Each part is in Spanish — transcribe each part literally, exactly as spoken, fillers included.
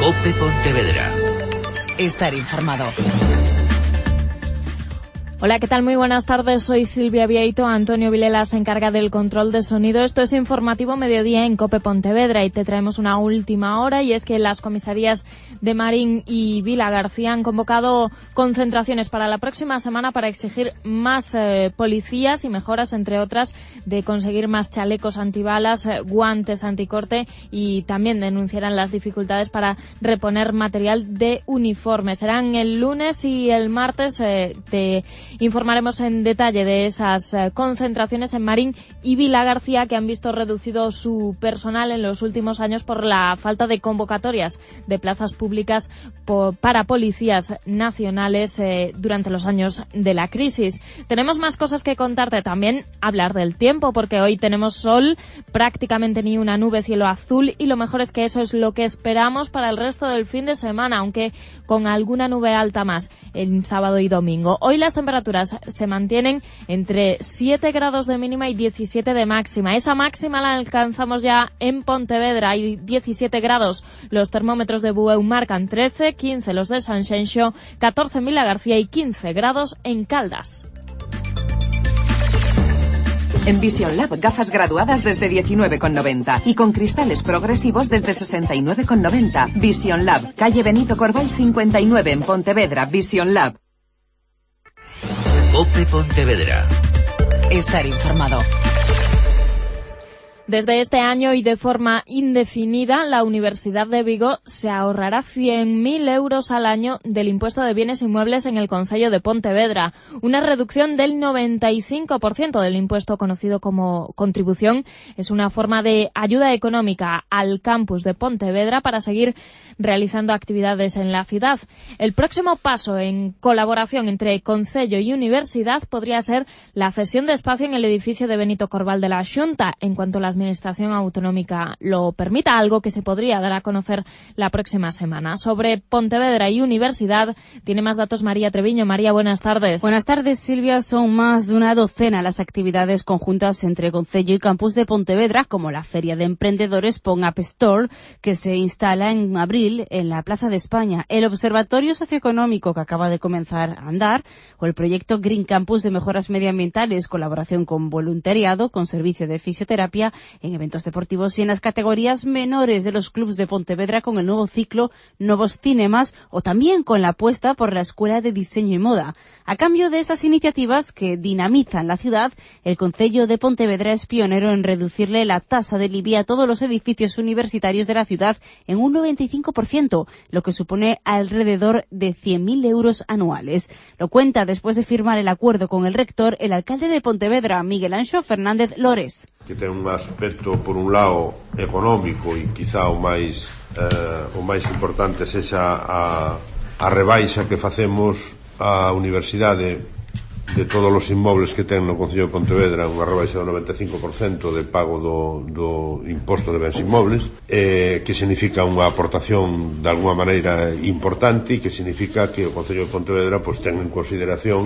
COPE Pontevedra. Estar informado. Hola, ¿qué tal? Muy buenas tardes. Soy Silvia Vieito. Antonio Vilela se encarga del control de sonido. Esto es Informativo Mediodía en COPE Pontevedra y te traemos una última hora, y es que las comisarías de Marín y Vilagarcía han convocado concentraciones para la próxima semana para exigir más eh, policías y mejoras, entre otras, de conseguir más chalecos antibalas, eh, guantes anticorte, y también denunciarán las dificultades para reponer material de uniforme. Serán el lunes y el martes. Eh, de Informaremos en detalle de esas eh, concentraciones en Marín y Vilagarcía, que han visto reducido su personal en los últimos años por la falta de convocatorias de plazas públicas por, para policías nacionales eh, durante los años de la crisis. Tenemos más cosas que contarte, también hablar del tiempo, porque hoy tenemos sol, prácticamente ni una nube, cielo azul, y lo mejor es que eso es lo que esperamos para el resto del fin de semana, aunque con alguna nube alta más en sábado y domingo. Hoy las temperaturas se mantienen entre siete grados de mínima y diecisiete de máxima. Esa máxima la alcanzamos ya en Pontevedra. Hay diecisiete grados. Los termómetros de Bueu marcan trece, quince los de Sanxenxo, catorce en Vilagarcía y quince grados en Caldas. En Vision Lab, gafas graduadas desde diecinueve con noventa y con cristales progresivos desde sesenta y nueve con noventa. Vision Lab, calle Benito Corbal cincuenta y nueve en Pontevedra. Vision Lab. COPE Pontevedra. Estar informado. Desde este año y de forma indefinida, la Universidad de Vigo se ahorrará cien mil euros al año del impuesto de bienes inmuebles en el concello de Pontevedra, una reducción del noventa y cinco por ciento del impuesto conocido como contribución. Es una forma de ayuda económica al campus de Pontevedra para seguir realizando actividades en la ciudad. El próximo paso en colaboración entre concello y universidad podría ser la cesión de espacio en el edificio de Benito Corbal de la Xunta, en cuanto la Administración Autonómica lo permita, algo que se podría dar a conocer la próxima semana. Sobre Pontevedra y Universidad tiene más datos María Treviño. María, buenas tardes. Buenas tardes, Silvia. Son más de una docena las actividades conjuntas entre concello y campus de Pontevedra, como la Feria de Emprendedores Pon Up Store, que se instala en abril en la Plaza de España, el Observatorio Socioeconómico, que acaba de comenzar a andar, o el proyecto Green Campus de mejoras medioambientales, colaboración con voluntariado, con servicio de fisioterapia en eventos deportivos y en las categorías menores de los clubes de Pontevedra, con el nuevo ciclo Novos Cinemas, o también con la apuesta por la Escuela de Diseño y Moda. A cambio de esas iniciativas que dinamizan la ciudad, el concello de Pontevedra es pionero en reducirle la tasa del I B I a todos los edificios universitarios de la ciudad en un noventa y cinco por ciento, lo que supone alrededor de cien mil euros anuales. Lo cuenta, después de firmar el acuerdo con el rector, el alcalde de Pontevedra, Miguel Anxo Fernández Lores. Que ten un aspecto, por un lado, económico, e quizá o máis eh, o máis importante sexa a, a rebaixa que facemos á universidade de todos os inmobles que ten no concello de Pontevedra, unha rebaixa do noventa e cinco por cento de pago do, do imposto de bens inmobles, eh, que significa unha aportación de alguma maneira importante, e que significa que o concello de Pontevedra pues, ten en consideración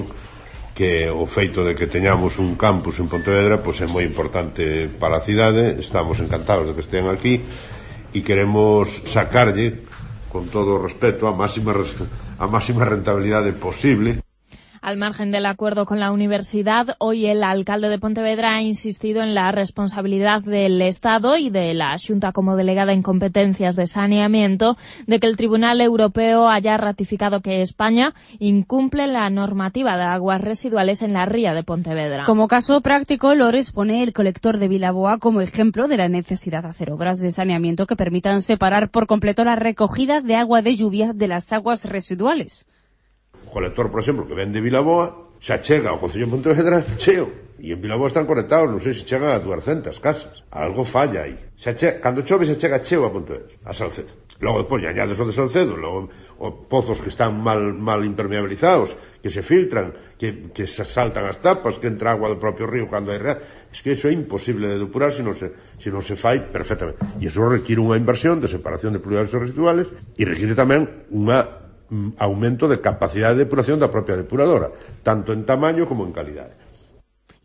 que o feito de que teñamos un campus en Pontevedra pois é moi importante para a cidade. Estamos encantados de que estén aquí e queremos sacarlle, con todo o respeto, a máxima, a máxima rentabilidade posible. Al margen del acuerdo con la universidad, hoy el alcalde de Pontevedra ha insistido en la responsabilidad del Estado y de la Xunta como delegada en competencias de saneamiento de que el Tribunal Europeo haya ratificado que España incumple la normativa de aguas residuales en la ría de Pontevedra. Como caso práctico, Lores pone el colector de Vilaboa como ejemplo de la necesidad de hacer obras de saneamiento que permitan separar por completo la recogida de agua de lluvia de las aguas residuales. O colector, por exemplo, que ven de Vilaboa xa chega ao concello de Pontevedra cheo, e en Vilaboa están conectados, non sei se chegan a duascentas casas. Algo falla aí. Xa che, cando chove xa chega cheo a Pontevedra, a Salcedo. Logo depois añades o de Salcedo, logo os pozos que están mal mal impermeabilizados, que se filtran, que, que se saltan as tapas, que entra agua do propio río cando hai rea. Es que iso é imposible de depurar se non se, se non se fai perfectamente. E iso requiere unha inversión de separación de pluviales e residuales, e requiere tamén unha aumento de capacidade de depuración da propia depuradora, tanto en tamaño como en calidade.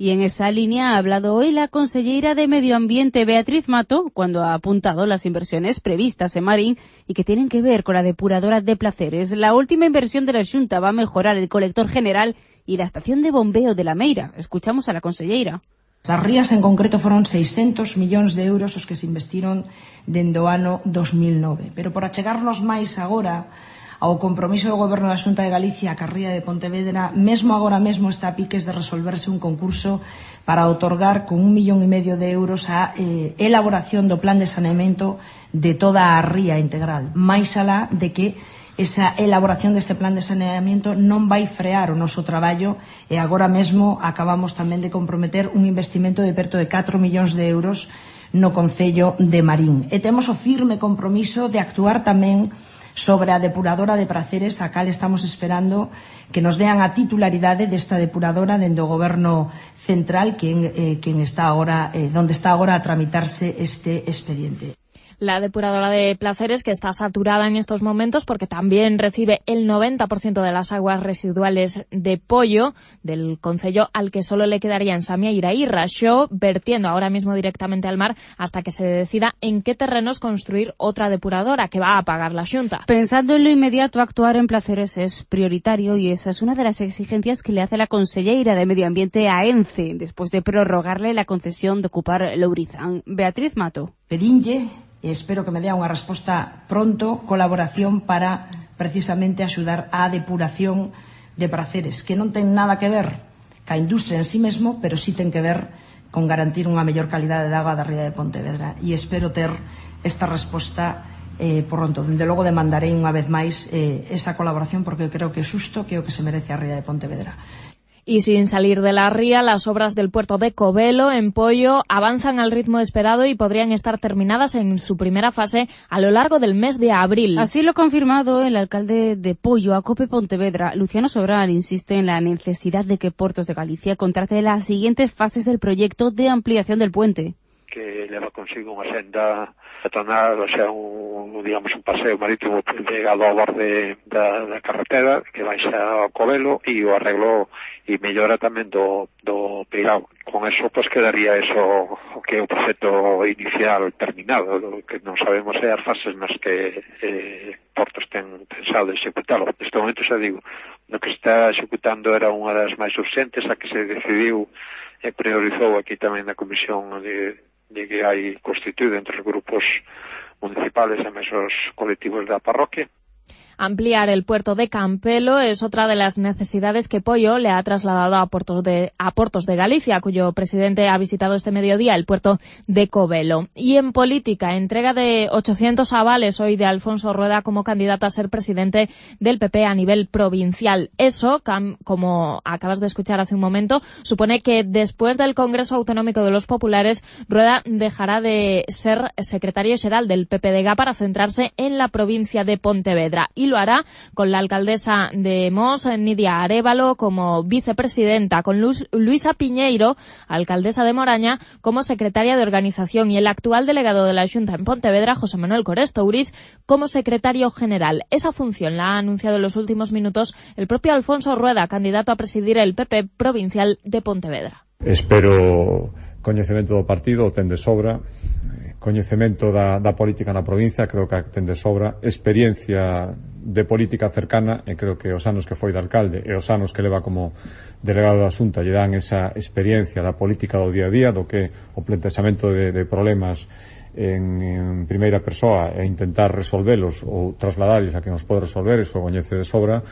Y en esa línea ha hablado hoy la consellera de Medio Ambiente, Beatriz Mato, cuando ha apuntado las inversiones previstas en Marín y que tienen que ver con la depuradora de Placeres. La última inversión de la Xunta va a mejorar el colector general y la estación de bombeo de La Meira. Escuchamos a la consellera. Las rías en concreto foron seiscentos millóns de euros os que se investiron dende o ano dos mil nove. Pero por achegarnos máis agora ao compromiso do Goberno da Xunta de Galicia a Ría de Pontevedra, mesmo agora mesmo está a piques de resolverse un concurso para outorgar con un millón e medio de euros a eh, elaboración do plan de saneamento de toda a ría integral. Máis alá de que esa elaboración deste plan de saneamento non vai frear o noso traballo e agora mesmo acabamos tamén de comprometer un investimento de perto de catro millóns de euros no Concello de Marín. E temos o firme compromiso de actuar tamén sobre a depuradora de Praceres, a cal estamos esperando que nos dean a titularidade desta depuradora dende o Goberno Central, quen, eh, quen está agora, eh, donde está agora a tramitarse este expediente. La depuradora de Placeres, que está saturada en estos momentos porque también recibe el noventa por ciento de las aguas residuales de Pollo del concello, al que solo le quedaría en Samieira y Raxó, vertiendo ahora mismo directamente al mar hasta que se decida en qué terrenos construir otra depuradora que va a pagar la Xunta. Pensando en lo inmediato, actuar en Placeres es prioritario y esa es una de las exigencias que le hace la conselleira de Medio Ambiente a ENCE después de prorrogarle la concesión de ocupar Lourizán. Beatriz Mato. Pedinlle e espero que me dea unha resposta pronto, colaboración para precisamente axudar á depuración de Praceres, que non ten nada que ver ca industria en sí mesmo, pero sí ten que ver con garantir unha mellor calidade de agua da ría de Pontevedra. E espero ter esta resposta eh, pronto. Dende logo demandarei unha vez máis eh, esa colaboración porque creo que é xusto, que é o que se merece a ría de Pontevedra. Y sin salir de la ría, las obras del puerto de Covelo, en Pollo, avanzan al ritmo esperado y podrían estar terminadas en su primera fase a lo largo del mes de abril. Así lo ha confirmado el alcalde de Pollo, a COPE Pontevedra. Luciano Sobral insiste en la necesidad de que Puertos de Galicia contrate las siguientes fases del proyecto de ampliación del puente. Que leva consigo unha senda peatonal, o sea, un, digamos, un paseo marítimo pegado ao borde da, da carretera que baixa ao Covelo e o arreglo e mellora tamén do, do Peirao. Con eso, pues, quedaría eso o que é o proxecto inicial terminado. Lo que non sabemos é as fases nas que eh, Portos ten pensado executalo. Neste momento, xa digo, lo que está executando era unha das máis urxentes, a que se decidiu e priorizou aquí tamén na comisión de de que hai constituído entre os grupos municipales e mesos colectivos da parroquia. Ampliar el puerto de Campelo es otra de las necesidades que Pollo le ha trasladado a Puertos de, a Puertos de Galicia, cuyo presidente ha visitado este mediodía el puerto de Covelo. Y en política, entrega de ochocientos avales hoy de Alfonso Rueda como candidato a ser presidente del P P a nivel provincial. Eso, como acabas de escuchar hace un momento, supone que después del Congreso Autonómico de los Populares, Rueda dejará de ser secretario xeral del P P D G para centrarse en la provincia de Pontevedra. Y lo hará con la alcaldesa de Mos, Nidia Arévalo, como vicepresidenta, con Luz, Luisa Piñeiro, alcaldesa de Moraña, como secretaria de organización y el actual delegado de la Xunta en Pontevedra, José Manuel Corestouris, como secretario general. Esa función la ha anunciado en los últimos minutos el propio Alfonso Rueda, candidato a presidir el P P provincial de Pontevedra. Espero coñecemento do partido, o ten de sobra, coñecemento da, da política na provincia, creo que ten de sobra, experiencia de política cercana, e creo que os anos que foi de alcalde e os anos que leva como delegado da Xunta lle dan esa experiencia da política do día a día, do que o plantexamento de, de problemas en, en primeira persoa e intentar resolvelos ou trasladarlos a que nos pode resolver, eso coñece de sobra.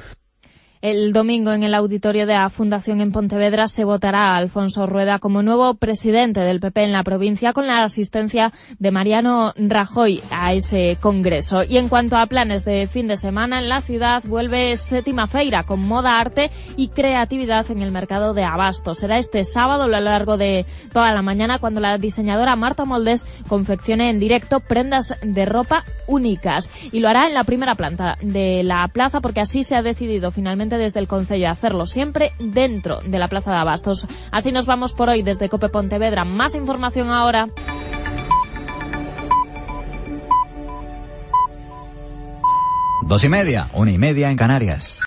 El domingo en el auditorio de la Fundación en Pontevedra se votará a Alfonso Rueda como nuevo presidente del P P en la provincia con la asistencia de Mariano Rajoy a ese congreso. Y en cuanto a planes de fin de semana, en la ciudad vuelve Séptima Feira con moda, arte y creatividad en el mercado de abastos. Será este sábado a lo largo de toda la mañana cuando la diseñadora Marta Moldes confeccione en directo prendas de ropa únicas. Y lo hará en la primera planta de la plaza porque así se ha decidido finalmente desde el Concello a hacerlo siempre dentro de la Plaza de Abastos. Así nos vamos por hoy desde COPE Pontevedra. Más información ahora. Dos y media, una y media en Canarias.